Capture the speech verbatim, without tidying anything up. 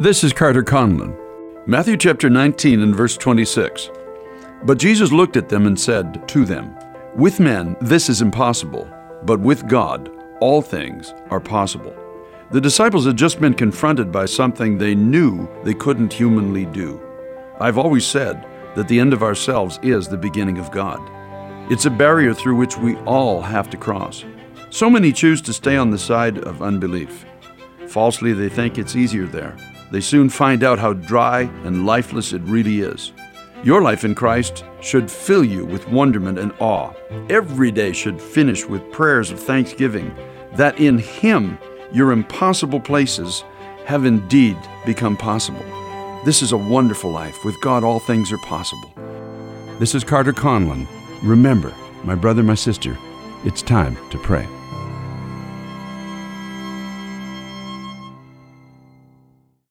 This is Carter Conlon. Matthew chapter nineteen and verse twenty-six. But Jesus looked at them and said to them, "With men this is impossible, but with God all things are possible." The disciples had just been confronted by something they knew they couldn't humanly do. I've always said that the end of ourselves is the beginning of God. It's a barrier through which we all have to cross. So many choose to stay on the side of unbelief. Falsely, they think it's easier there. They soon find out how dry and lifeless it really is. Your life in Christ should fill you with wonderment and awe. Every day should finish with prayers of thanksgiving that in Him your impossible places have indeed become possible. This is a wonderful life. With God, all things are possible. This is Carter Conlon. Remember, my brother, my sister, it's time to pray.